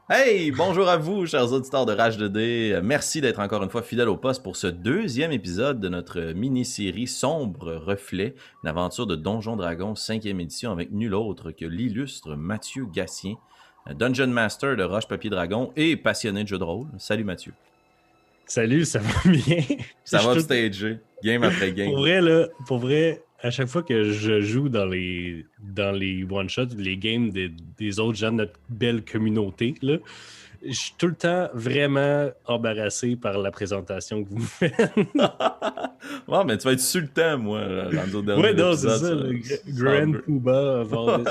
Hey, bonjour à vous, chers auditeurs de Rage 2D. Merci d'être encore une fois fidèles au poste pour ce deuxième épisode de notre mini-série Sombre Reflet, une aventure de Donjon Dragon 5e édition avec nul autre que l'illustre Mathieu Gatien, Dungeon Master de Roche Papier Dragon et passionné de jeux de rôle. Salut Mathieu. Salut, ça va bien? Ça va upstager, game après game. Pour vrai, à chaque fois que je joue dans les one-shots, les games des autres gens de notre belle communauté, là, je suis tout le temps vraiment embarrassé par la présentation que vous me faites. Ouais, mais tu vas être sur le temps, moi, dans nos derniers Ouais, non, c'est épisodes. ça, le Grand Pooba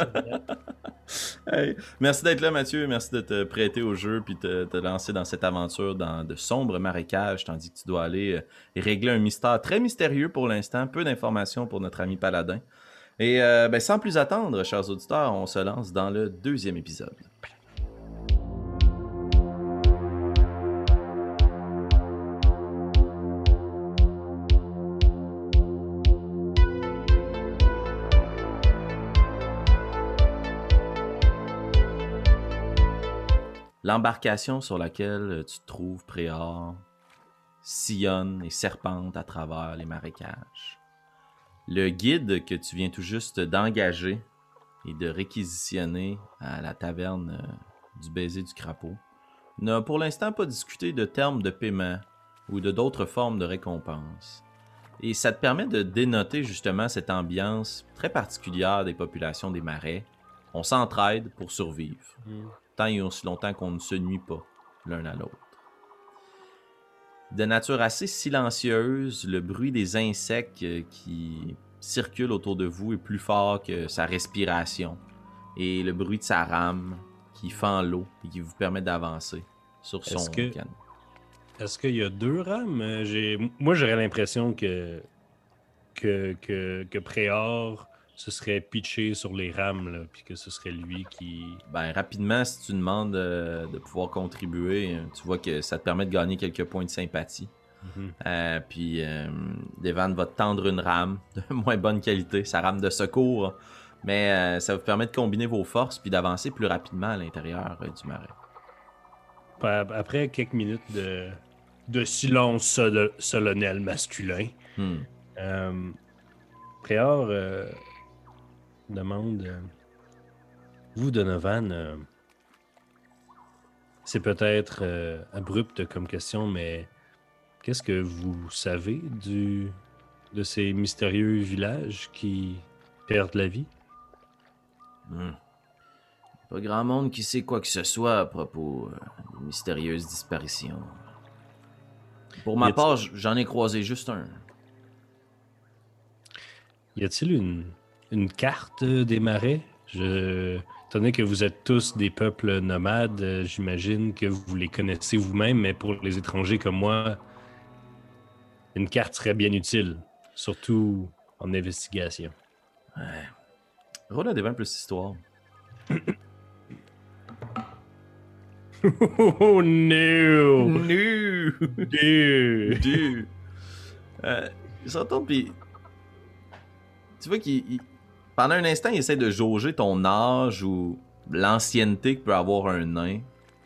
Hey, merci d'être là, Mathieu. Merci de te prêter au jeu puis de te lancer dans cette aventure dans de sombres marécages, tandis que tu dois aller régler un mystère très mystérieux pour l'instant. Peu d'informations pour notre ami Paladin. Et sans plus attendre, chers auditeurs, on se lance dans le deuxième épisode. L'embarcation sur laquelle tu te trouves, Préor, sillonne et serpente à travers les marécages. Le guide que tu viens tout juste d'engager et de réquisitionner à la taverne du Baiser du Crapaud n'a pour l'instant pas discuté de termes de paiement ou de d'autres formes de récompense. Et ça te permet de dénoter justement cette ambiance très particulière des populations des marais. On s'entraide pour survivre. Tant et aussi longtemps qu'on ne se nuit pas l'un à l'autre. De nature assez silencieuse, le bruit des insectes qui circulent autour de vous est plus fort que sa respiration et le bruit de sa rame qui fend l'eau et qui vous permet d'avancer sur son canot. Est-ce qu'il y a deux rames? Moi, j'aurais l'impression que Préor se serait pitché sur les rames, là, puis que ce serait lui qui... Ben, rapidement, si tu demandes de pouvoir contribuer, tu vois que ça te permet de gagner quelques points de sympathie. Puis Devan va te tendre une rame de moins bonne qualité, sa rame de secours, mais ça vous permet de combiner vos forces puis d'avancer plus rapidement à l'intérieur du marais. Après quelques minutes de silence solennel masculin, Préor demande vous, Donovan, c'est peut-être abrupt comme question, mais qu'est-ce que vous savez de ces mystérieux villages qui perdent la vie? Pas grand monde qui sait quoi que ce soit à propos de mystérieuses disparitions. Pour ma part, j'en ai croisé juste un. Y a-t-il une carte des marais? Étant donné que vous êtes tous des peuples nomades, j'imagine que vous les connaissez vous-même, mais pour les étrangers comme moi, une carte serait bien utile, surtout en investigation. Ouais. Roule un des 20 plus histoire. Oh no! Nu! Dude! Il se retourne pis... Tu vois qu'il... Pendant un instant, il essaie de jauger ton âge ou l'ancienneté que peut avoir un nain.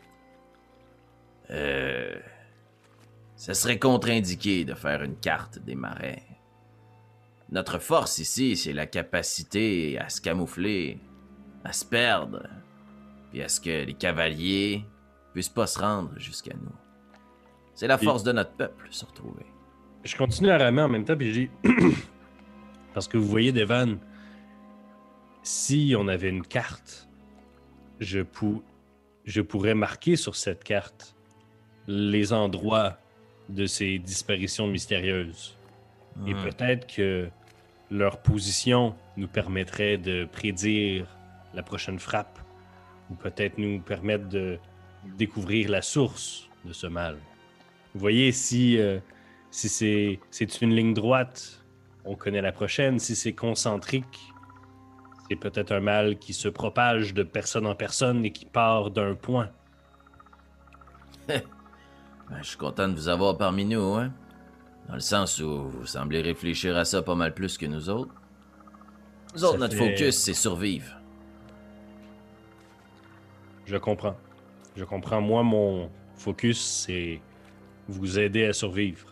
Ça serait contre-indiqué de faire une carte des marais. Notre force ici, c'est la capacité à se camoufler, à se perdre, puis à ce que les cavaliers puissent pas se rendre jusqu'à nous. C'est la force de notre peuple, se retrouver. Je continue à ramer en même temps, puis je dis... Parce que vous voyez, Devan, si on avait une carte, je pourrais marquer sur cette carte les endroits de ces disparitions mystérieuses. Et peut-être que leur position nous permettrait de prédire la prochaine frappe, ou peut-être nous permettre de découvrir la source de ce mal. Vous voyez, si c'est une ligne droite, on connaît la prochaine. Si c'est concentrique, c'est peut-être un mal qui se propage de personne en personne et qui part d'un point. Je suis content de vous avoir parmi nous, hein? Dans le sens où vous semblez réfléchir à ça pas mal plus que nous autres. Nous autres, notre focus, c'est survivre. Je comprends. Je comprends. Moi, mon focus, c'est vous aider à survivre.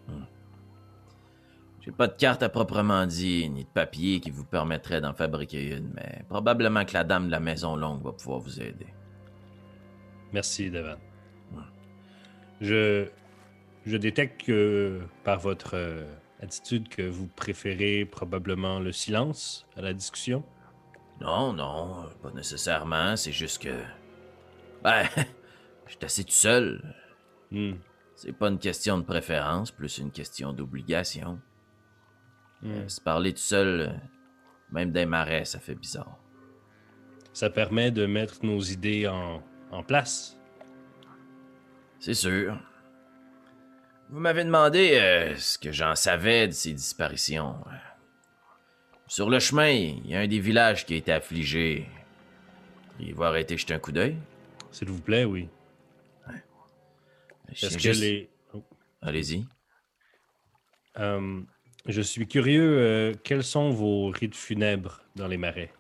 J'ai pas de carte à proprement dit, ni de papier qui vous permettrait d'en fabriquer une, mais probablement que la dame de la Maison Longue va pouvoir vous aider. Merci, Devan. Je détecte que par votre attitude que vous préférez probablement le silence à la discussion. Non, pas nécessairement, c'est juste que... Ben, je suis assez tout seul. Hmm. C'est pas une question de préférence, plus une question d'obligation. Se parler tout seul, même des marais, ça fait bizarre. Ça permet de mettre nos idées en place. C'est sûr. Vous m'avez demandé ce que j'en savais de ces disparitions. Sur le chemin, il y a un des villages qui a été affligé. Il va arrêter jeter un coup d'œil. S'il vous plaît, oui. Est-ce que les... Oh. Allez-y. Je suis curieux, quels sont vos rites funèbres dans les marais?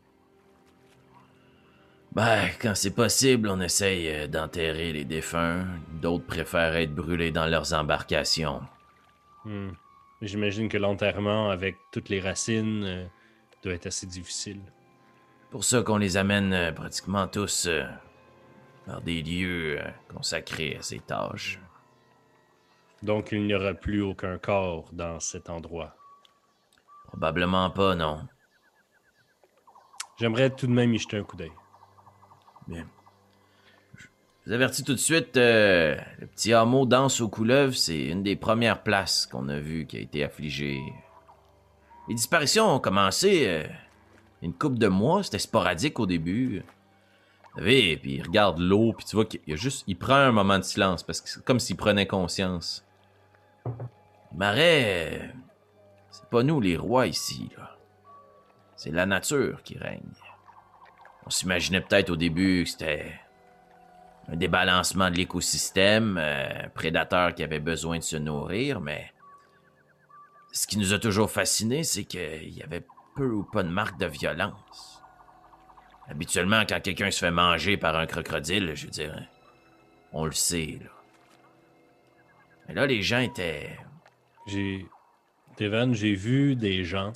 Ben, quand c'est possible, on essaye d'enterrer les défunts. D'autres préfèrent être brûlés dans leurs embarcations. J'imagine que l'enterrement avec toutes les racines doit être assez difficile. Pour ça qu'on les amène pratiquement tous dans des lieux consacrés à ces tâches. Donc il n'y aura plus aucun corps dans cet endroit. Probablement pas, non. J'aimerais tout de même y jeter un coup d'œil. Bien. Je vous avertis tout de suite, le petit hameau d'Anse aux Couleuvres, c'est une des premières places qu'on a vues qui a été affligée. Les disparitions ont commencé une couple de mois, c'était sporadique au début. Vous savez, puis il regarde l'eau, puis tu vois il prend un moment de silence, parce que c'est comme s'il prenait conscience. Le marais, c'est pas nous les rois ici, là. C'est la nature qui règne. On s'imaginait peut-être au début que c'était un débalancement de l'écosystème, un prédateur qui avait besoin de se nourrir, mais ce qui nous a toujours fascinés, c'est qu'il y avait peu ou pas de marque de violence. Habituellement, quand quelqu'un se fait manger par un crocodile, je veux dire, on le sait, là. Mais là, les gens étaient... Devan, j'ai vu des gens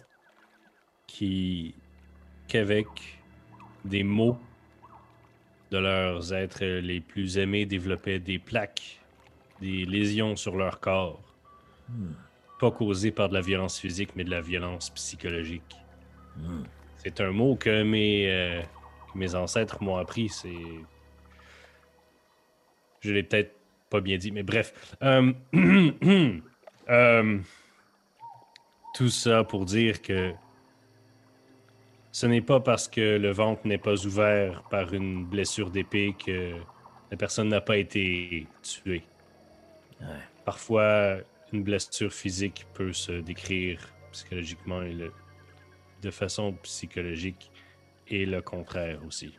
qu'avec des mots de leurs êtres les plus aimés développaient des plaques, des lésions sur leur corps. Pas causées par de la violence physique, mais de la violence psychologique. C'est un mot que mes ancêtres m'ont appris. Je l'ai peut-être pas bien dit, mais bref. Tout ça pour dire que ce n'est pas parce que le ventre n'est pas ouvert par une blessure d'épée que la personne n'a pas été tuée. Ouais. Parfois, une blessure physique peut se décrire psychologiquement de façon psychologique et le contraire aussi.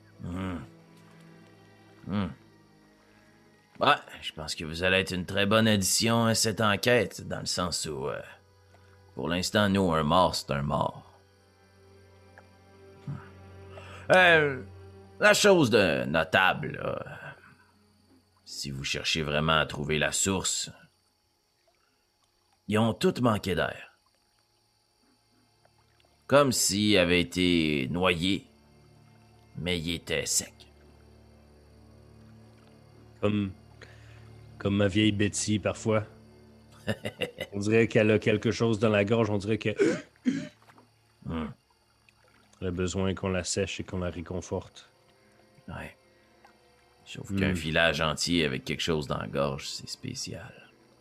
Ouais, je pense que vous allez être une très bonne addition à cette enquête, dans le sens où, pour l'instant, nous, un mort, c'est un mort. La chose de notable, là, si vous cherchez vraiment à trouver la source, ils ont tous manqué d'air. Comme s'ils avaient été noyés, mais ils étaient secs. Comme ma vieille Betty, parfois. On dirait qu'elle a quelque chose dans la gorge, on dirait qu'elle a besoin qu'on la sèche et qu'on la réconforte. Ouais. Sauf qu'un village entier avec quelque chose dans la gorge, c'est spécial.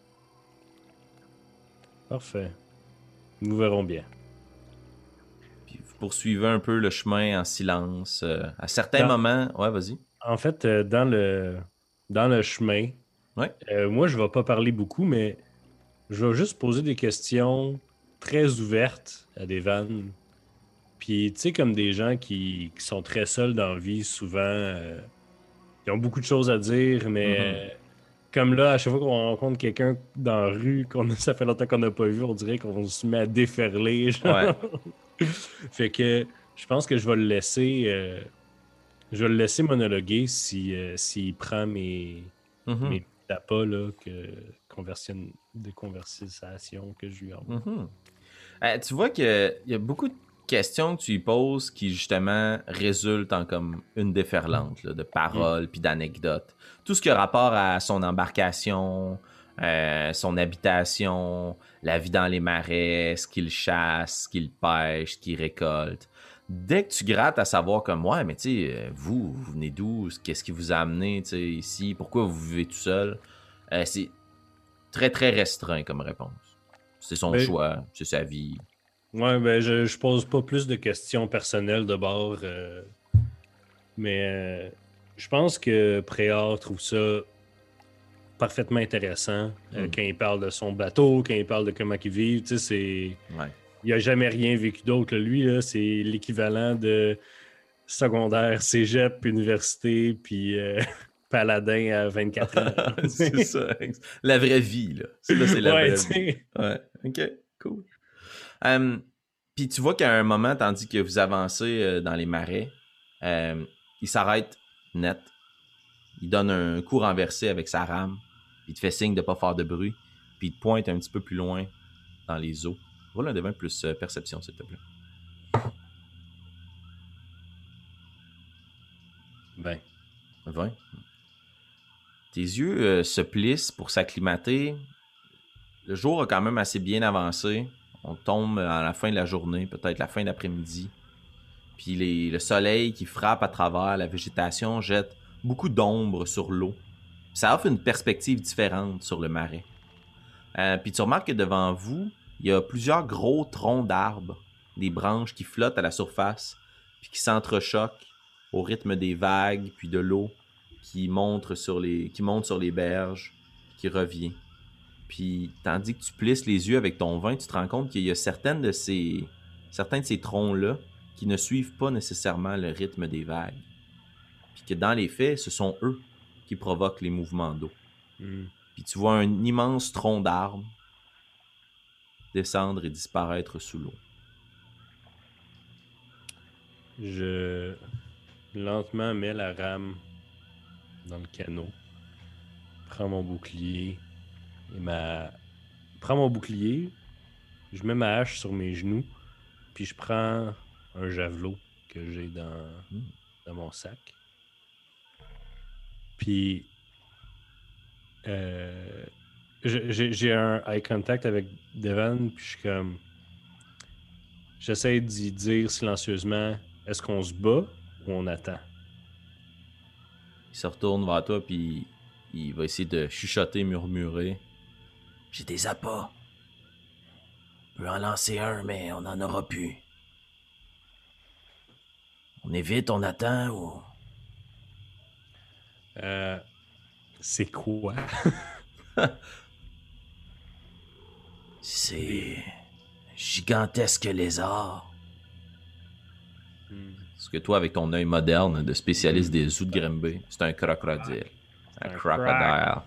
Parfait. Nous verrons bien. Puis vous poursuivez un peu le chemin en silence. À certains moments... Ouais, vas-y. En fait, dans le chemin, Ouais. moi, je vais pas parler beaucoup, mais je vais juste poser des questions très ouvertes à des vannes. Puis, tu sais, comme des gens qui sont très seuls dans la vie, souvent, ils ont beaucoup de choses à dire, mais comme là, à chaque fois qu'on rencontre quelqu'un dans la rue, ça fait longtemps qu'on n'a pas vu, on dirait qu'on se met à déferler. Genre. Ouais. Fait que je pense que je vais le laisser Je vais le laisser monologuer s'il prend Mhm. mes tapas là, de conversation que je lui envoie. Mhm. Tu vois qu'il y a beaucoup de questions que tu lui poses qui, justement, résultent en comme une déferlante là, de Mm. paroles puis d'anecdotes. Tout ce qui a rapport à son embarcation, son habitation, la vie dans les marais, ce qu'il chasse, ce qu'il pêche, ce qu'il récolte. Dès que tu grattes à savoir comme, ouais, mais tu sais, vous venez d'où? Qu'est-ce qui vous a amené tu sais, ici? Pourquoi vous vivez tout seul? C'est très, très restreint comme réponse. C'est son Ben, choix, c'est sa vie. ouais, ben je pose pas plus de questions personnelles de bord, mais je pense que Préard trouve ça parfaitement intéressant quand il parle de son bateau, quand il parle de comment il vit. Tu sais, Ouais. il a jamais rien vécu d'autre. Là. Lui, là, c'est l'équivalent de secondaire, cégep, université, puis paladin à 24 ans. C'est ça. La vraie vie, là. Là, c'est la Ouais, tu vraie vie. sais. Ouais. OK, cool. Puis tu vois qu'à un moment, tandis que vous avancez dans les marais, il s'arrête net. Il donne un coup renversé avec sa rame. Puis il te fait signe de pas faire de bruit. Puis il te pointe un petit peu plus loin dans les eaux. Roule un devin plus perception, s'il te plaît. Ben, 20. Tes yeux se plissent pour s'acclimater. Le jour a quand même assez bien avancé. On tombe à la fin de la journée, peut-être la fin d'après-midi. Puis le soleil qui frappe à travers la végétation jette beaucoup d'ombre sur l'eau. Ça offre une perspective différente sur le marais. Puis tu remarques que devant vous, il y a plusieurs gros troncs d'arbres, des branches qui flottent à la surface, puis qui s'entrechoquent au rythme des vagues, puis de l'eau qui monte sur les berges, qui revient. Puis, tandis que tu plisses les yeux avec ton vin, tu te rends compte qu'il y a certains de ces troncs-là qui ne suivent pas nécessairement le rythme des vagues. Puis que dans les faits, ce sont eux qui provoquent les mouvements d'eau. Puis tu vois un immense tronc d'arbre descendre et disparaître sous l'eau. je lentement mets la rame dans le canot, prends mon bouclier prends mon bouclier, je mets ma hache sur mes genoux, puis je prends un javelot que j'ai dans mon sac. Puis j'ai un eye contact avec Devon, puis je suis comme... J'essaie d'y dire silencieusement, est-ce qu'on se bat ou on attend? Il se retourne vers toi, puis il va essayer de chuchoter, murmurer. J'ai des appâts. Je peux en lancer un, mais on n'en aura plus. On évite, on attend ou... C'est quoi? C'est... gigantesque lézard. Parce que toi, avec ton œil moderne de spécialiste des zoos de Grimby, c'est un crocodile. Un crocodile.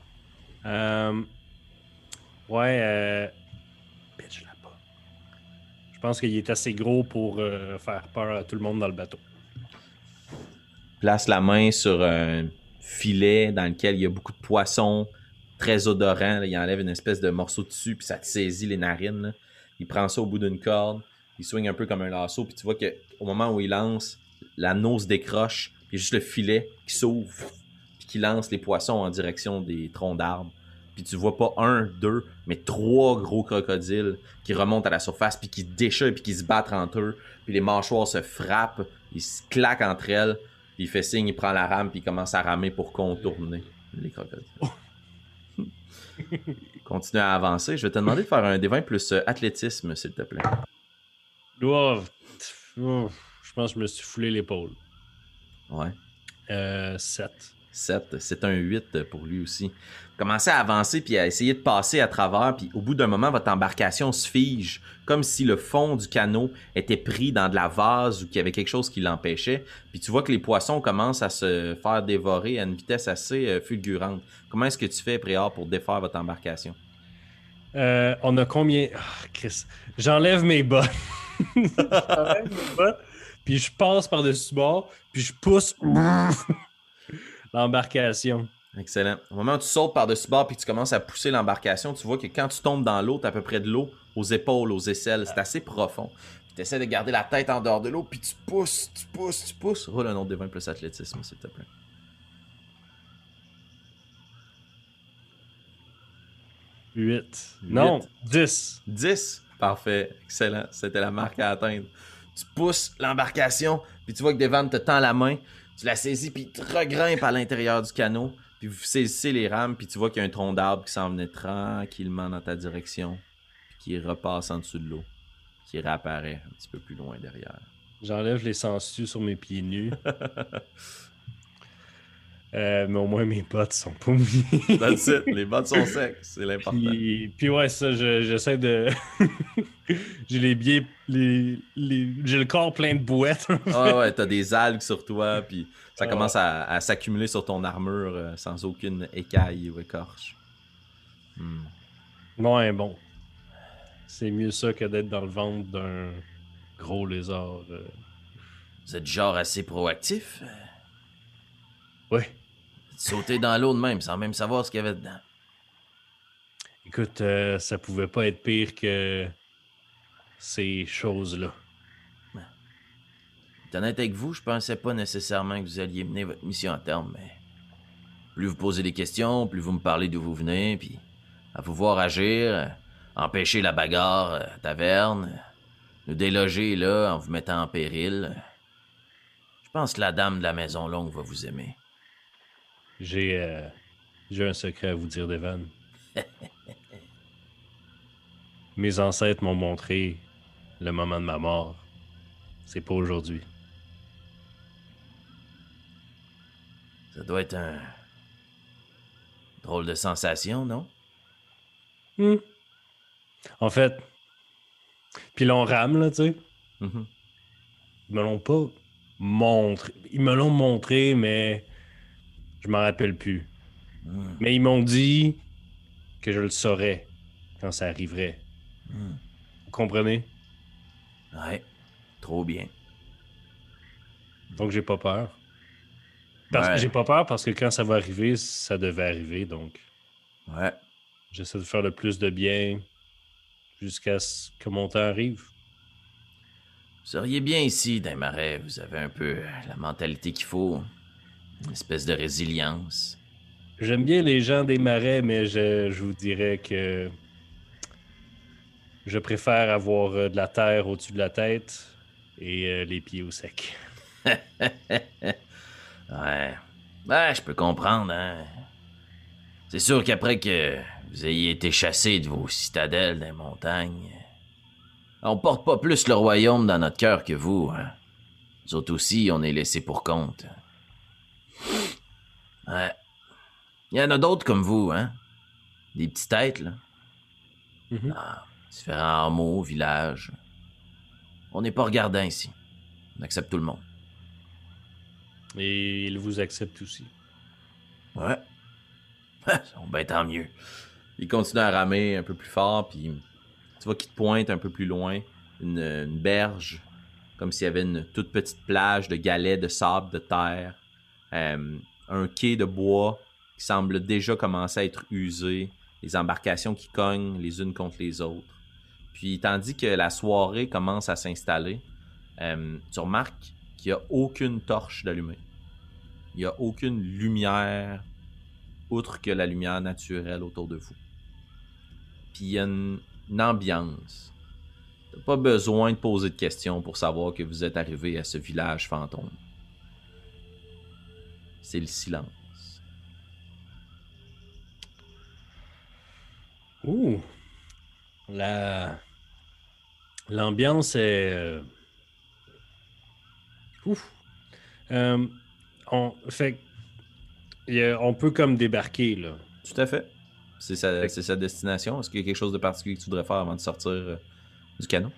Bitch, je l'ai pas. Je pense qu'il est assez gros pour faire peur à tout le monde dans le bateau. Place la main sur un filet dans lequel il y a beaucoup de poissons, très odorant. Là. Il enlève une espèce de morceau de tissu, puis ça te saisit les narines. Là. Il prend ça au bout d'une corde, il swing un peu comme un lasso, puis tu vois qu'au moment où il lance, la nose décroche, puis juste le filet qui s'ouvre, puis qui lance les poissons en direction des troncs d'arbres. Puis tu vois pas un, deux, mais trois gros crocodiles qui remontent à la surface, puis qui déchirent, puis qui se battent entre eux. Puis les mâchoires se frappent, ils se claquent entre elles. Puis il fait signe, il prend la rame, puis il commence à ramer pour contourner les crocodiles. Continue à avancer. Je vais te demander de faire un D20 plus athlétisme, s'il te plaît. Je pense que je me suis foulé l'épaule. Ouais. 7. 7. C'est un 8 pour lui aussi. Commencez à avancer puis à essayer de passer à travers, puis au bout d'un moment, votre embarcation se fige, comme si le fond du canot était pris dans de la vase ou qu'il y avait quelque chose qui l'empêchait. Puis tu vois que les poissons commencent à se faire dévorer à une vitesse assez fulgurante. Comment est-ce que tu fais, Préard, pour défaire votre embarcation? On a combien... Chris. J'enlève mes bottes. J'enlève mes bottes. puis je passe par-dessus bord, puis je pousse l'embarcation. Excellent. Au moment où tu sautes par-dessus bord puis que tu commences à pousser l'embarcation, tu vois que quand tu tombes dans l'eau, tu as à peu près de l'eau aux épaules, aux aisselles. C'est assez profond. Tu essaies de garder la tête en dehors de l'eau, puis tu pousses, tu pousses, tu pousses. Roule un autre des 20 plus athlétisme, s'il te plaît. 8. 8. Non, 10. 10. Parfait. Excellent. C'était la marque à atteindre. Tu pousses l'embarcation, puis tu vois que Devan te tend la main. Tu la saisis, puis il te regrimpe à l'intérieur du canot. Puis vous saisissez les rames, puis tu vois qu'il y a un tronc d'arbre qui s'en venait tranquillement dans ta direction, puis qui repasse en dessous de l'eau, qui réapparaît un petit peu plus loin derrière. J'enlève les sangsues sur mes pieds nus. Mais au moins mes bottes sont pas mouillées. That's it. Les bottes sont secs, c'est l'important. Puis ouais, ça, j'essaie de... J'ai les pieds... J'ai le corps plein de bouettes. Ah ouais, t'as des algues sur toi, puis ça commence à s'accumuler sur ton armure sans aucune écaille ou écorche. Ouais, bon. C'est mieux ça que d'être dans le ventre d'un gros lézard. Vous êtes genre assez proactif? Ouais. Sauter dans l'eau de même, sans même savoir ce qu'il y avait dedans. Écoute, ça pouvait pas être pire que ces choses-là. Être honnête avec vous, je pensais pas nécessairement que vous alliez mener votre mission à terme, mais plus vous posez des questions, plus vous me parlez d'où vous venez, puis à vous voir agir, empêcher la bagarre à taverne, nous déloger là en vous mettant en péril. Je pense que la dame de la Maison Longue va vous aimer. J'ai un secret à vous dire, Devan. Mes ancêtres m'ont montré le moment de ma mort. C'est pas aujourd'hui. Ça doit être un drôle de sensation, non? En fait, puis l'on rame, là, tu sais. Mm-hmm. Ils me l'ont pas montré. Ils me l'ont montré, mais je m'en rappelle plus. Mais ils m'ont dit que je le saurais quand ça arriverait. Vous comprenez? Ouais, trop bien. Donc j'ai pas peur. Ouais. J'ai pas peur parce que quand ça va arriver, ça devait arriver, donc Ouais. j'essaie de faire le plus de bien jusqu'à ce que mon temps arrive. Vous seriez bien ici, dans les marais. Vous avez un peu la mentalité qu'il faut. Une espèce de résilience. J'aime bien les gens des marais, mais je vous dirais que je préfère avoir de la terre au-dessus de la tête et les pieds au sec. Ouais. Ouais, je peux comprendre, hein. C'est sûr qu'après que vous ayez été chassé de vos citadelles des montagnes, on porte pas plus le royaume dans notre cœur que vous, hein. Nous autres aussi, on est laissés pour compte. Ouais. Il y en a d'autres comme vous, hein. Des petites têtes, là. Mm-hmm. Différents hameaux, villages. On n'est pas regardant ici. On accepte tout le monde. Et ils vous acceptent aussi. Ouais. Ben tant mieux. Il continue à ramer un peu plus fort, puis tu vois qu'il te pointe un peu plus loin une berge, comme s'il y avait une toute petite plage de galets de sable, de terre, un quai de bois qui semble déjà commencer à être usé, les embarcations qui cognent les unes contre les autres. Puis tandis que la soirée commence à s'installer, tu remarques qu'il n'y a aucune torche d'allumée. Il n'y a aucune lumière outre que la lumière naturelle autour de vous. Puis il y a une ambiance. T'as pas besoin de poser de questions pour savoir que vous êtes arrivé à ce village fantôme. C'est le silence. Ouh! L'ambiance est... Ouf! On peut comme débarquer, là. Tout à fait. C'est sa destination. Est-ce qu'il y a quelque chose de particulier que tu voudrais faire avant de sortir du canot?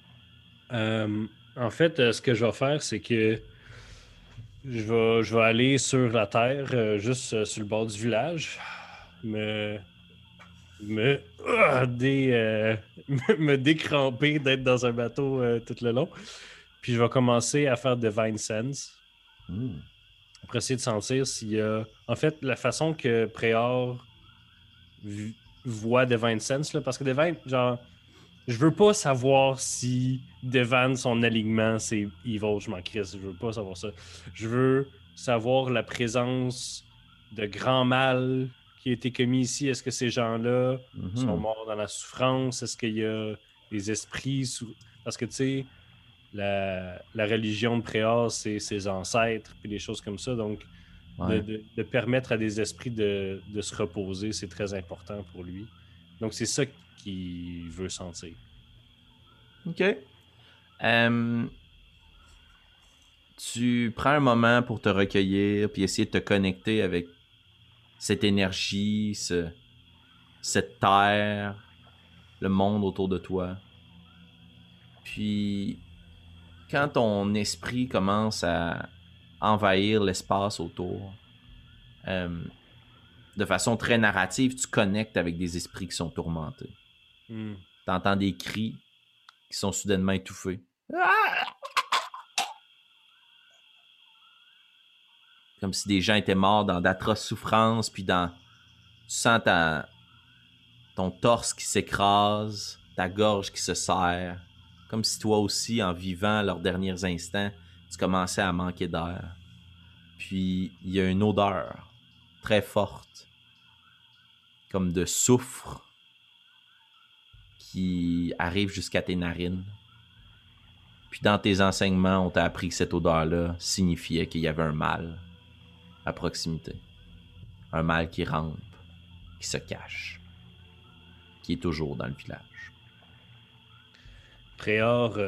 En fait, ce que je vais faire, c'est que je vais aller sur la terre, juste sur le bord du village, me me décramper d'être dans un bateau tout le long. Puis je vais commencer à faire Divine Sense Hmm. pour essayer de sentir s'il y a... En fait, la façon que Préor voit Divine Sense, là, parce que Divine, genre, je veux pas savoir si Devan, son alignement, c'est evil, je m'en crisse, je veux pas savoir ça. Je veux savoir la présence de grand mal qui a été commis ici. Est-ce que ces gens-là sont Mhm. morts dans la souffrance? Est-ce qu'il y a des esprits Parce que, tu sais, la religion de Préor, c'est ses ancêtres, puis des choses comme ça. Donc, Ouais. de permettre à des esprits de se reposer, c'est très important pour lui. Donc, c'est ça qu'il veut sentir. OK. Euh, Tu prends un moment pour te recueillir puis essayer de te connecter avec cette énergie, cette terre, le monde autour de toi. Puis, quand ton esprit commence à envahir l'espace autour, euh, de façon très narrative, tu connectes avec des esprits qui sont tourmentés. Hmm. Tu entends des cris qui sont soudainement étouffés. Comme si des gens étaient morts dans d'atroces souffrances, puis tu sens ton torse qui s'écrase, ta gorge qui se serre, comme si toi aussi, en vivant leurs derniers instants, tu commençais à manquer d'air. Puis il y a une odeur très forte, comme de soufre, qui arrive jusqu'à tes narines. Puis dans tes enseignements, on t'a appris que cette odeur-là signifiait qu'il y avait un mal à proximité. Un mal qui rampe, qui se cache, qui est toujours dans le village. Préor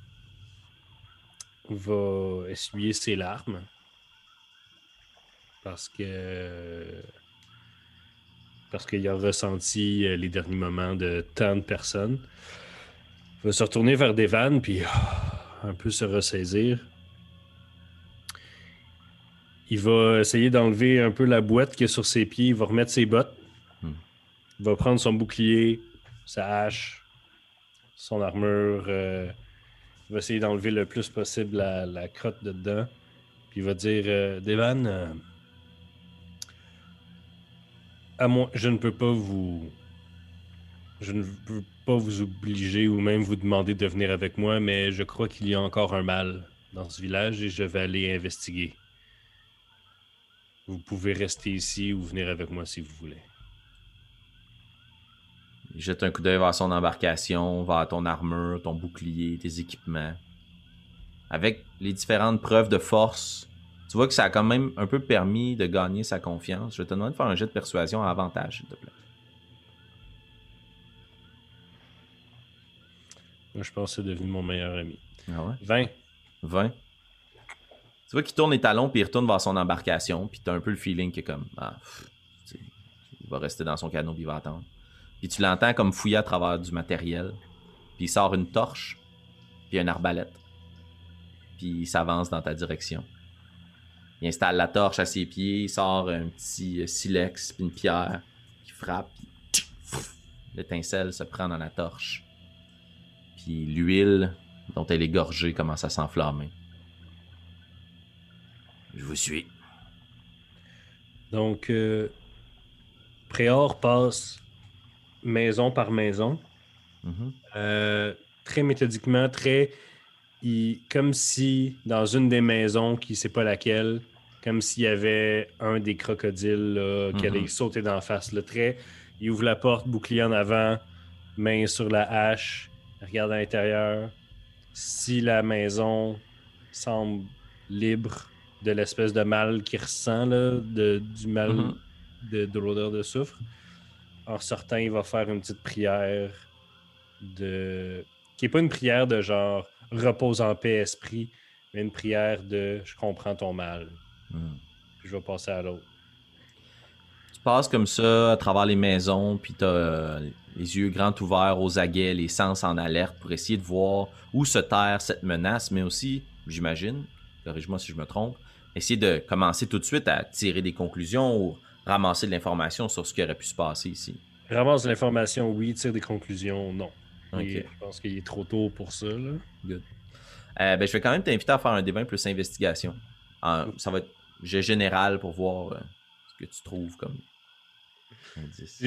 va essuyer ses larmes parce qu'il a ressenti les derniers moments de tant de personnes. Il va se retourner vers Devan puis un peu se ressaisir. Il va essayer d'enlever un peu la boîte qu'il y a sur ses pieds. Il va remettre ses bottes. Il va prendre son bouclier, sa hache, son armure. Il va essayer d'enlever le plus possible la crotte de dedans. Puis il va dire Devan, à moi, je ne peux pas vous obliger ou même vous demander de venir avec moi, mais je crois qu'il y a encore un mal dans ce village et je vais aller investiguer. Vous pouvez rester ici ou venir avec moi si vous voulez. Il jette un coup d'œil vers son embarcation, vers ton armure, ton bouclier, tes équipements. Avec les différentes preuves de force, tu vois que ça a quand même un peu permis de gagner sa confiance. Je vais te demander de faire un jet de persuasion à avantage, s'il te plaît. Moi, je pense que c'est devenu mon meilleur ami. Ah ouais? 20. 20. Tu vois qu'il tourne les talons puis il retourne vers son embarcation, puis t'as un peu le feeling que comme il va rester dans son canot puis il va attendre. Puis tu l'entends comme fouiller à travers du matériel. Puis il sort une torche, puis une arbalète. Puis il s'avance dans ta direction. Il installe la torche à ses pieds, il sort un petit silex puis une pierre qui frappe, puis l'étincelle se prend dans la torche. Puis l'huile dont elle est gorgée commence à s'enflammer. Je vous suis. Donc, Préor passe maison par maison, très méthodiquement, comme si dans une des maisons, qui ne sait pas laquelle, comme s'il y avait un des crocodiles là, qui allait sauter d'en face. Il ouvre la porte, bouclier en avant, main sur la hache, regarde à l'intérieur. Si la maison semble libre de l'espèce de mal qu'il ressent, là, du mal de l'odeur de soufre, en sortant, il va faire une petite prière qui n'est pas une prière de genre repose en paix esprit, mais une prière de je comprends ton mal. Puis je vais passer à l'autre. Tu passes comme ça à travers les maisons, puis t'as les yeux grands ouverts aux aguets, les sens en alerte pour essayer de voir où se terre cette menace, mais aussi, j'imagine, corrige-moi si je me trompe, essayer de commencer tout de suite à tirer des conclusions ou ramasser de l'information sur ce qui aurait pu se passer ici. Ramasse l'information, oui. Tire des conclusions, non. Okay. Je pense qu'il est trop tôt pour ça. Là. Good. Je vais quand même t'inviter à faire un D20 plus investigation. Ça va être jet général pour voir ce que tu trouves comme indice.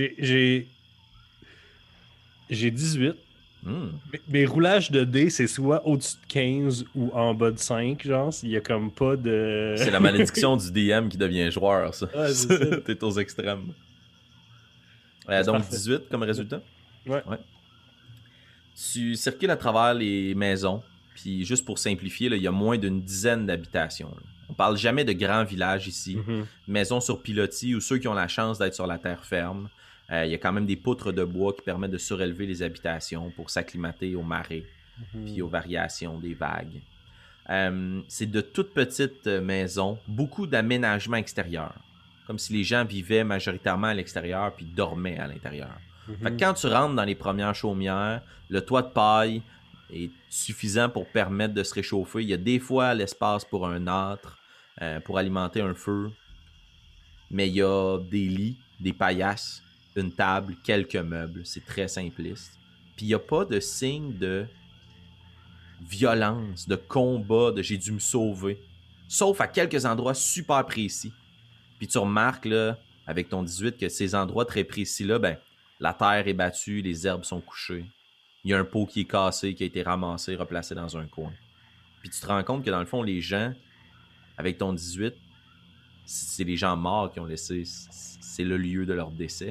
J'ai 18. Hmm. Mes roulages de dés, c'est soit au-dessus de 15 ou en bas de 5, genre. Il y a comme pas de... C'est la malédiction du DM qui devient joueur, ça. Ah, c'est ça. T'es aux extrêmes. C'est Donc parfait. 18 comme résultat. Ouais. Tu circules à travers les maisons, puis juste pour simplifier, là, il y a moins d'une dizaine d'habitations. Là. On parle jamais de grands villages ici. Mhm. Maisons sur pilotis ou ceux qui ont la chance d'être sur la terre ferme. Il y a quand même des poutres de bois qui permettent de surélever les habitations pour s'acclimater aux marées puis aux variations des vagues. C'est de toutes petites maisons, beaucoup d'aménagements extérieurs. Comme si les gens vivaient majoritairement à l'extérieur puis dormaient à l'intérieur. Fait que quand tu rentres dans les premières chaumières, le toit de paille est suffisant pour permettre de se réchauffer. Il y a des fois l'espace pour un âtre, pour alimenter un feu. Mais il y a des lits, des paillasses, une table, quelques meubles. C'est très simpliste. Puis il n'y a pas de signe de violence, de combat, de j'ai dû me sauver. Sauf à quelques endroits super précis. Puis tu remarques, là, avec ton 18, que ces endroits très précis-là, ben, la terre est battue, les herbes sont couchées. Il y a un pot qui est cassé, qui a été ramassé, replacé dans un coin. Puis tu te rends compte que dans le fond, les gens, avec ton 18, c'est les gens morts qui ont laissé, c'est le lieu de leur décès.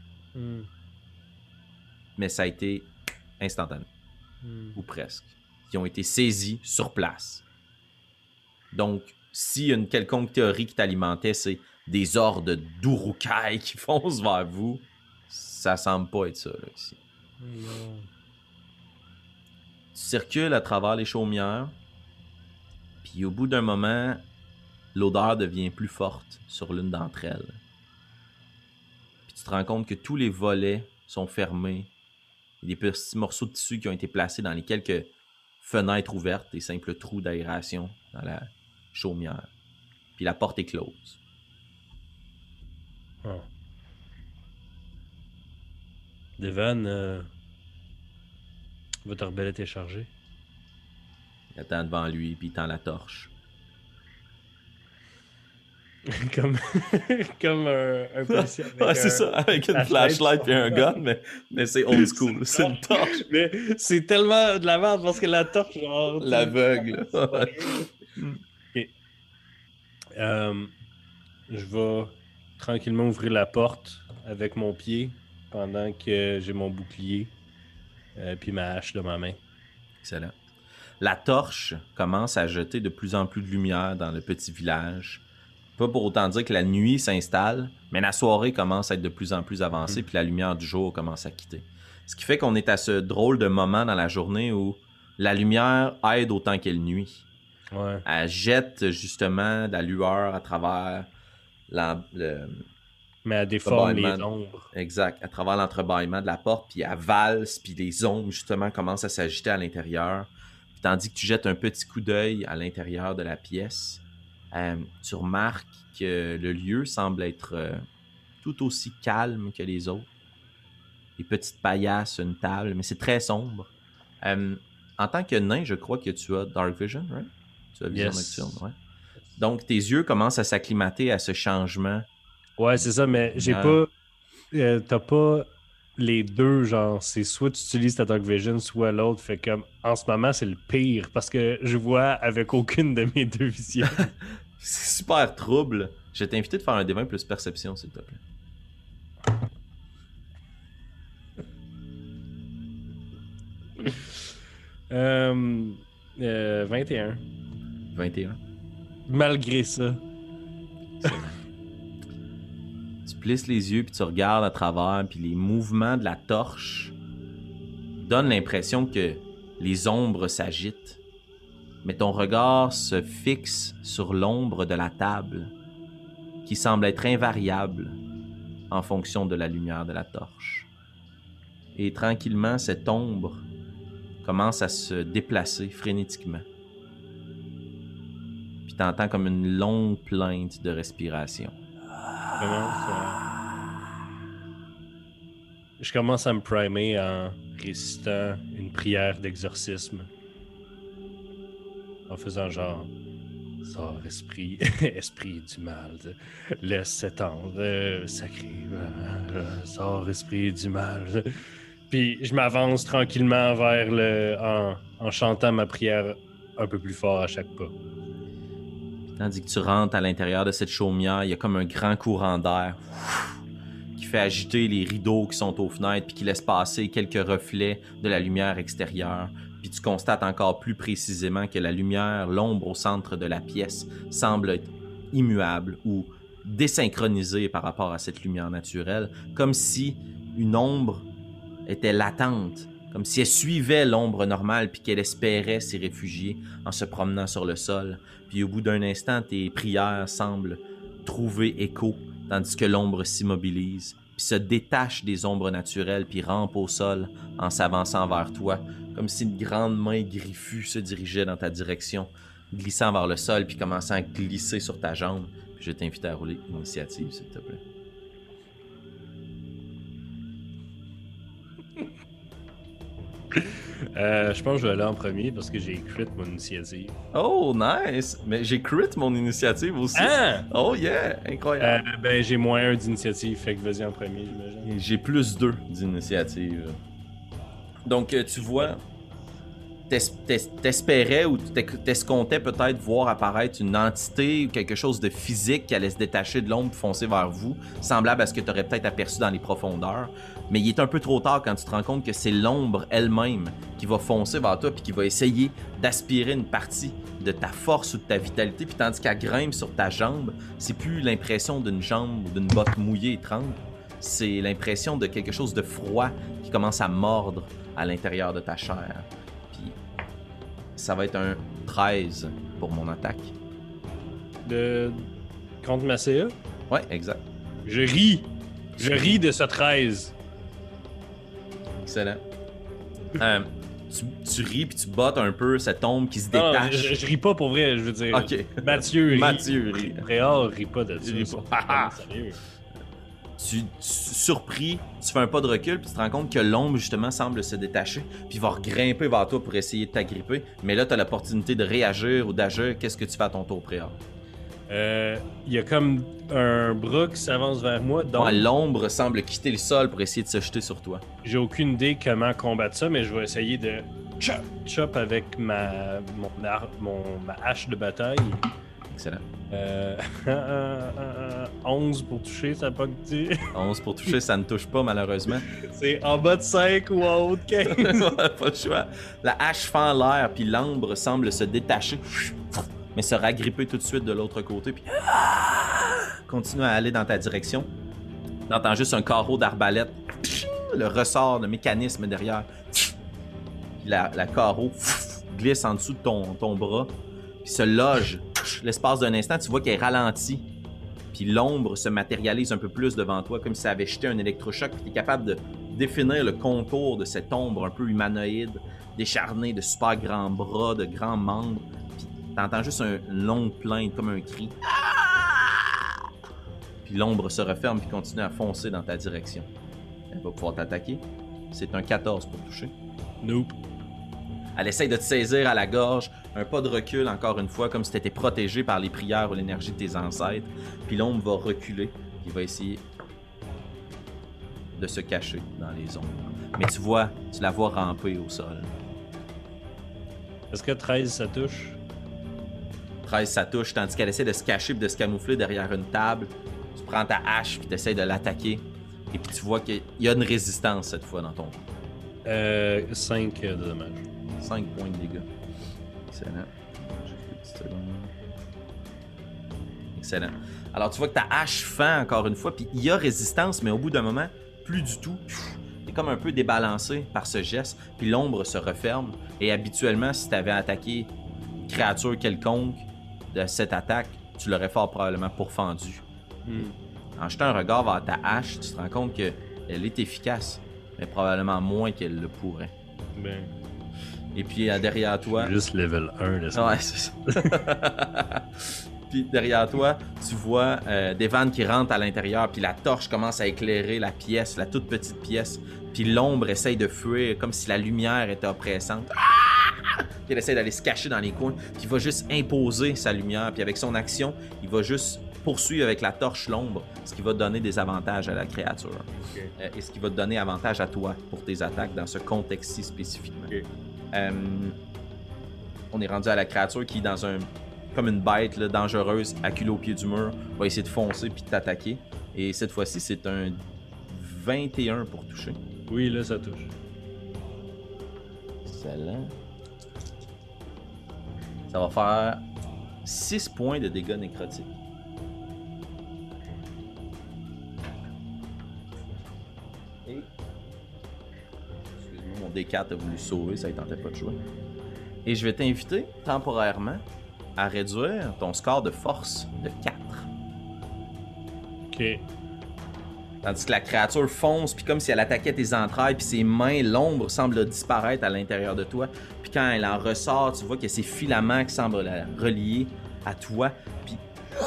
Mais ça a été instantané. Ou presque. Qui ont été saisis sur place. Donc, s'il y a une quelconque théorie qui t'alimentait, c'est des hordes d'Urukai qui foncent vers vous. Ça semble pas être ça, là, ici. Non. Tu circules à travers les chaumières, puis au bout d'un moment, l'odeur devient plus forte sur l'une d'entre elles. Puis tu te rends compte que tous les volets sont fermés. Il y a des petits morceaux de tissu qui ont été placés dans les quelques fenêtres ouvertes, des simples trous d'aération dans la chaumière. Puis la porte est close. Oh. Devan, votre arbalète est chargée. Il attend devant lui, puis il tend la torche. comme comme un policier. Avec c'est ça, avec une flashlight et un gun, mais c'est old school. C'est une torche. Mais c'est tellement de la merde parce que la torche, genre. L'aveugle. Okay. Je vais tranquillement ouvrir la porte avec mon pied pendant que j'ai mon bouclier puis ma hache de ma main. Excellent. La torche commence à jeter de plus en plus de lumière dans le petit village. Pas pour autant dire que la nuit s'installe, mais la soirée commence à être de plus en plus avancée, puis la lumière du jour commence à quitter. Ce qui fait qu'on est à ce drôle de moment dans la journée où la lumière aide autant qu'elle nuit. Ouais. Elle jette justement de la lueur à travers mais elle déforme les ombres. Exact, à travers l'entrebâillement de la porte, puis elle valse, puis les ombres justement commencent à s'agiter à l'intérieur. Puis tandis que tu jettes un petit coup d'œil à l'intérieur de la pièce, tu remarques que le lieu semble être tout aussi calme que les autres. Des petites paillasses, une table, mais c'est très sombre. En tant que nain, je crois que tu as Dark Vision, right? Tu as Vision Nocturne, ouais. Donc, tes yeux commencent à s'acclimater à ce changement. Ouais, c'est ça, mais j'ai pas... t'as pas les deux, genre, c'est soit tu utilises ta Dark Vision, soit l'autre. Fait comme, en ce moment, c'est le pire, parce que je vois avec aucune de mes deux visions. C'est super trouble. Je vais t'inviter de faire un D20 plus perception, s'il te plaît. Euh, 21. 21. Malgré ça. Tu plisses les yeux puis tu regardes à travers, puis les mouvements de la torche donnent l'impression que les ombres s'agitent. Mais ton regard se fixe sur l'ombre de la table, qui semble être invariable en fonction de la lumière de la torche. Et tranquillement, cette ombre commence à se déplacer frénétiquement. Puis t'entends comme une longue plainte de respiration. Je commence à me primer en récitant une prière d'exorcisme. en faisant genre sort esprit, esprit du mal, laisse s'étendre, sacré, sort esprit du mal. Puis je m'avance tranquillement vers en chantant ma prière un peu plus fort à chaque pas. Tandis que tu rentres à l'intérieur de cette chaumière, il y a comme un grand courant d'air qui fait agiter les rideaux qui sont aux fenêtres puis qui laisse passer quelques reflets de la lumière extérieure. Puis tu constates encore plus précisément que la lumière, l'ombre au centre de la pièce, semble être immuable ou désynchronisée par rapport à cette lumière naturelle, comme si une ombre était latente, comme si elle suivait l'ombre normale puis qu'elle espérait s'y réfugier en se promenant sur le sol. Puis au bout d'un instant, tes prières semblent trouver écho, tandis que l'ombre s'immobilise, puis se détache des ombres naturelles, puis rampe au sol en s'avançant vers toi, comme si une grande main griffue se dirigeait dans ta direction, glissant vers le sol, puis commençant à glisser sur ta jambe. Puis je t'invite à rouler l'initiative, s'il te plaît. Je pense que je vais aller en premier parce que j'ai crit mon initiative. Oh, nice! Mais j'ai crit mon initiative aussi. Ah! Oh yeah! Incroyable! Ben, j'ai -1 d'initiative, fait que vas-y en premier, j'imagine. Et j'ai +2 d'initiative. Donc, tu vois, t'espérais ou t'escomptais peut-être voir apparaître une entité ou quelque chose de physique qui allait se détacher de l'ombre et foncer vers vous, semblable à ce que tu aurais peut-être aperçu dans les profondeurs. Mais il est un peu trop tard quand tu te rends compte que c'est l'ombre elle-même qui va foncer vers toi puis qui va essayer d'aspirer une partie de ta force ou de ta vitalité. Puis tandis qu'elle grimpe sur ta jambe, c'est plus l'impression d'une jambe ou d'une botte mouillée et tremble. C'est l'impression de quelque chose de froid qui commence à mordre à l'intérieur de ta chair. Puis ça va être un 13 pour mon attaque. Contre ma CA? Ouais, exact. Je ris! Je ris de ce 13. Excellent. Tu ris puis tu bottes un peu cette ombre qui se Non, détache. je ris pas pour vrai, je veux dire. Ok. Mathieu rit. Mathieu rit. Réal rit pas de ça. Il rit pas. Sérieux. Surpris, tu fais un pas de recul puis tu te rends compte que l'ombre justement semble se détacher puis va grimper vers toi pour essayer de t'agripper. Mais là, tu as l'opportunité de réagir ou d'agir. Qu'est-ce que tu fais à ton tour, Préal? Il y a comme un bras qui s'avance vers moi, donc Ouais, l'ombre semble quitter le sol pour essayer de se jeter sur toi. j'ai aucune idée comment combattre ça, mais je vais essayer de chop avec ma hache de bataille. Excellent. 11 pour toucher, ça n'a pas dit. 11 pour toucher, ça ne touche pas malheureusement. C'est en bas de 5 ou en haut de 15. Pas le choix. La hache fend l'air, puis l'ombre semble se détacher, mais se ragripper tout de suite de l'autre côté, puis continue à aller dans ta direction. T'entends juste un carreau d'arbalète, le ressort, le mécanisme derrière. Puis la carreau glisse en dessous de ton bras, puis se loge. L'espace d'un instant, tu vois qu'elle est ralentie. Puis l'ombre se matérialise un peu plus devant toi, comme si ça avait jeté un électrochoc. Puis tu es capable de définir le contour de cette ombre un peu humanoïde, décharnée de super grands bras, de grands membres. Puis t'entends juste une longue plainte, comme un cri. Puis l'ombre se referme puis continue à foncer dans ta direction. Elle va pouvoir t'attaquer. C'est un 14 pour toucher. Nope. Elle essaye de te saisir à la gorge, un pas de recul encore une fois, comme si tu étais protégé par les prières ou l'énergie de tes ancêtres. Puis l'ombre va reculer, puis va essayer de se cacher dans les ombres. Mais tu la vois ramper au sol. Est-ce que 13 ça touche? 13, ça touche, tandis qu'elle essaie de se cacher et de se camoufler derrière une table. Tu prends ta hache puis tu essaies de l'attaquer. Et puis tu vois qu'il y a une résistance cette fois dans ton coup. 5 de dommages. 5 points de dégâts. Excellent. Juste une petite seconde. Excellent. Alors tu vois que ta hache fend encore une fois, puis il y a résistance, mais au bout d'un moment, plus du tout. T'es comme un peu débalancé par ce geste, puis l'ombre se referme. Et habituellement, si tu avais attaqué une créature quelconque de cette attaque, tu l'aurais fort probablement pourfendu. En jetant un regard vers ta hache, tu te rends compte qu'elle est efficace, mais probablement moins qu'elle le pourrait. Ben, Et puis derrière toi... juste level 1, là. Ouais, c'est ça. Puis derrière toi, tu vois Devan qui rentre à l'intérieur, puis la torche commence à éclairer la pièce, la toute petite pièce. Puis l'ombre essaye de fuir, comme si la lumière était oppressante. Puis elle essaie d'aller se cacher dans les coins. Puis il va juste imposer sa lumière. Puis avec son action, il va juste poursuivre avec la torche l'ombre, ce qui va donner des avantages à la créature. Okay. Et ce qui va te donner avantage à toi pour tes attaques dans ce contexte-ci spécifiquement. Okay. On est rendu à la créature qui, comme une bête là, dangereuse, acculée au pied du mur, va essayer de foncer puis de t'attaquer. Et cette fois-ci, c'est un 21 pour toucher. Oui, là, ça touche. Excellent. Ça va faire 6 points de dégâts nécrotiques. Et... Excuse-moi, mon D4 a voulu sauver, ça ne tentait pas de jouer. Et je vais t'inviter, temporairement, à réduire ton score de force de 4. Ok. Tandis que la créature fonce, puis comme si elle attaquait tes entrailles, puis ses mains, l'ombre semble disparaître à l'intérieur de toi. Puis quand elle en ressort, tu vois qu'il y a ces filaments qui semblent la relier à toi. Puis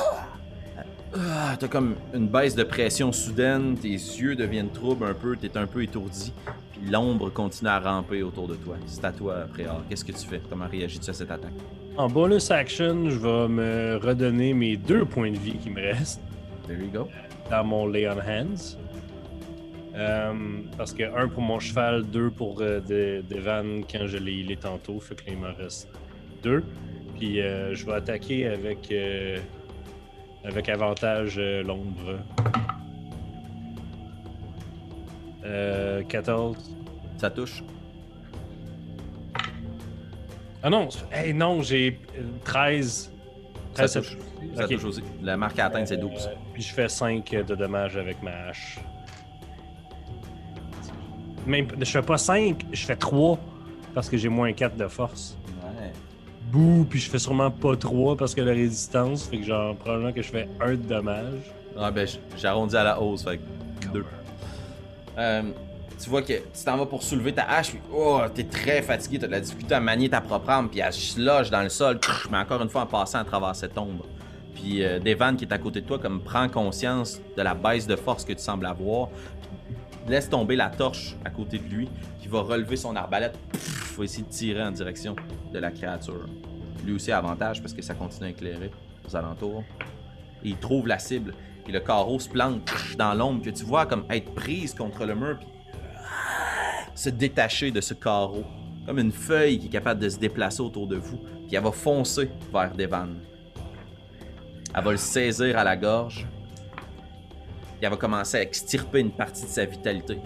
t'as comme une baisse de pression soudaine, tes yeux deviennent troubles un peu, t'es un peu étourdi. Puis l'ombre continue à ramper autour de toi. C'est à toi, Préor. Qu'est-ce que tu fais? Comment réagis-tu à cette attaque? En bonus action, je vais me redonner mes 2 points de vie qui me restent. There you go. Dans mon Lay on Hands. Parce que 1 pour mon cheval, 2 pour Devan quand je l'ai healé tantôt. Fait que là, il m'en reste 2. Puis je vais attaquer avec avantage l'ombre. 14. Ça touche. Ah non! Hey, non, j'ai 13. Ça 13 touche. Ça touche aussi. La marque à atteindre, c'est 12. Puis je fais 5 de dommages avec ma hache. Même, je fais pas 5, je fais 3 parce que j'ai moins 4 de force. Ouais. Bouh, puis je fais sûrement pas 3 parce que la résistance, fait que genre probablement que je fais 1 de dommage. Ah ben, j'arrondis à la hausse, fait que 2. Tu vois que tu t'en vas pour soulever ta hache, puis oh, t'es très fatigué, t'as de la difficulté à manier ta propre arme, puis elle se loge dans le sol, mais encore une fois en passant à travers cette ombre. Puis Devan qui est à côté de toi, comme prend conscience de la baisse de force que tu sembles avoir, puis laisse tomber la torche à côté de lui, qui va relever son arbalète, va essayer de tirer en direction de la créature. Lui aussi a avantage parce que ça continue à éclairer aux alentours. Et il trouve la cible, et le carreau se plante dans l'ombre, que tu vois comme être prise contre le mur, puis se détacher de ce carreau, comme une feuille qui est capable de se déplacer autour de vous, puis elle va foncer vers Devan. Elle va le saisir à la gorge, puis elle va commencer à extirper une partie de sa vitalité.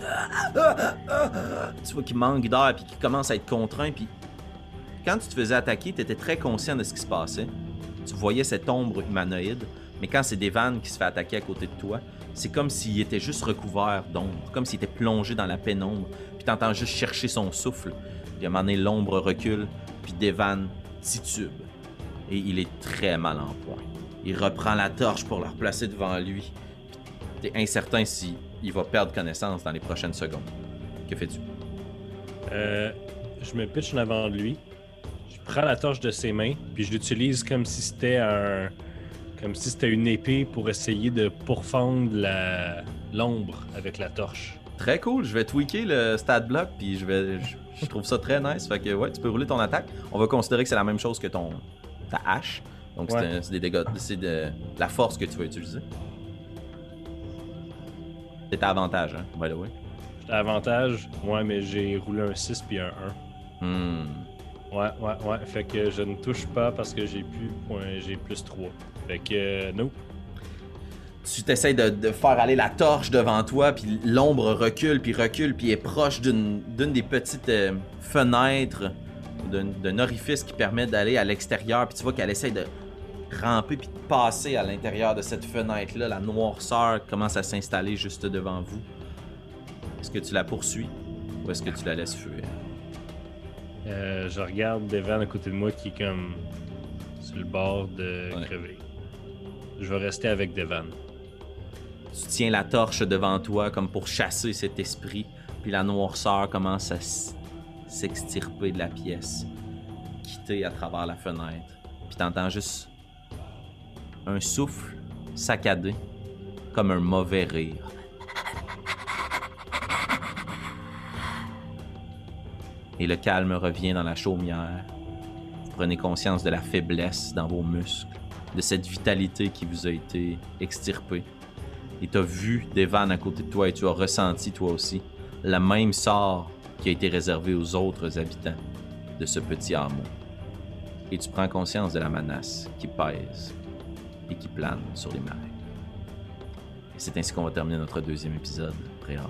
Tu vois qu'il manque d'air, puis qu'il commence à être contraint, puis quand tu te faisais attaquer, tu étais très conscient de ce qui se passait. Tu voyais cette ombre humanoïde, mais quand c'est Devan qui se fait attaquer à côté de toi, c'est comme s'il était juste recouvert d'ombre, comme s'il était plongé dans la pénombre, puis t'entends juste chercher son souffle. Puis à un moment donné, l'ombre recule, puis Devan titube. Et il est très mal en point. Il reprend la torche pour la replacer devant lui. Puis t'es incertain s'il va perdre connaissance dans les prochaines secondes. Que fais-tu? Je me pitche en avant de lui. Je prends la torche de ses mains, puis je l'utilise comme si c'était une épée pour essayer de pourfendre l'ombre avec la torche. Très cool, je vais tweaker le stat block, puis je trouve ça très nice. Fait que ouais, tu peux rouler ton attaque. On va considérer que c'est la même chose que ta hache. Donc ouais. C'est des dégâts, c'est de la force que tu vas utiliser. C'est ta avantage, hein, by the way. J'ai avantage, ouais, mais j'ai roulé un 6 puis un 1. Ouais. Fait que je ne touche pas parce que j'ai plus 3. Fait que, no. Tu t'essayes de faire aller la torche devant toi, puis l'ombre recule, puis est proche d'une des petites fenêtres, d'un orifice qui permet d'aller à l'extérieur, puis tu vois qu'elle essaye de ramper puis de passer à l'intérieur de cette fenêtre-là. La noirceur commence à s'installer juste devant vous. Est-ce que tu la poursuis ou est-ce que tu la laisses fuir? Je regarde Devan à côté de moi qui est comme sur le bord de crever. Je vais rester avec Devan. Tu tiens la torche devant toi comme pour chasser cet esprit, puis la noirceur commence à s'extirper de la pièce, quitter à travers la fenêtre. Puis t'entends juste un souffle saccadé, comme un mauvais rire. Et le calme revient dans la chaumière. prenez conscience de la faiblesse dans vos muscles, de cette vitalité qui vous a été extirpée. Et tu as vu Devan à côté de toi et tu as ressenti toi aussi le même sort qui a été réservé aux autres habitants de ce petit hameau. Et tu prends conscience de la menace qui pèse et qui plane sur les marais. Et c'est ainsi qu'on va terminer notre deuxième épisode, Préor.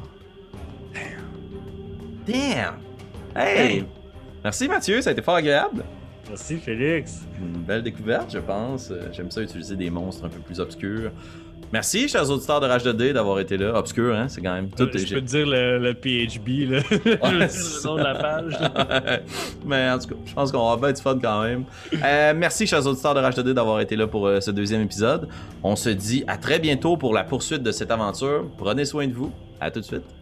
Damn! Hey! Merci Mathieu, ça a été fort agréable. Merci Félix. Une belle découverte, je pense. J'aime ça utiliser des monstres un peu plus obscurs. Merci, chers auditeurs de Rage 2D, d'avoir été là. Obscur, hein? C'est quand même tout. Je peux te dire le PHB, là. Le nom de la page. Mais en tout cas, je pense qu'on va faire du fun quand même. Merci, chers auditeurs de Rage 2D, d'avoir été là pour ce deuxième épisode. On se dit à très bientôt pour la poursuite de cette aventure. Prenez soin de vous. À tout de suite.